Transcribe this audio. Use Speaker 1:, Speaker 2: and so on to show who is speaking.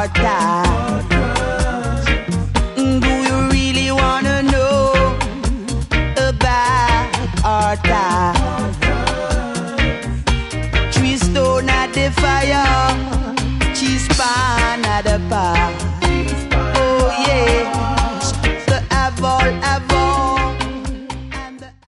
Speaker 1: Arthur? Do you really wanna know about Arthur? 3 stone at the fire, cheese pan at the park.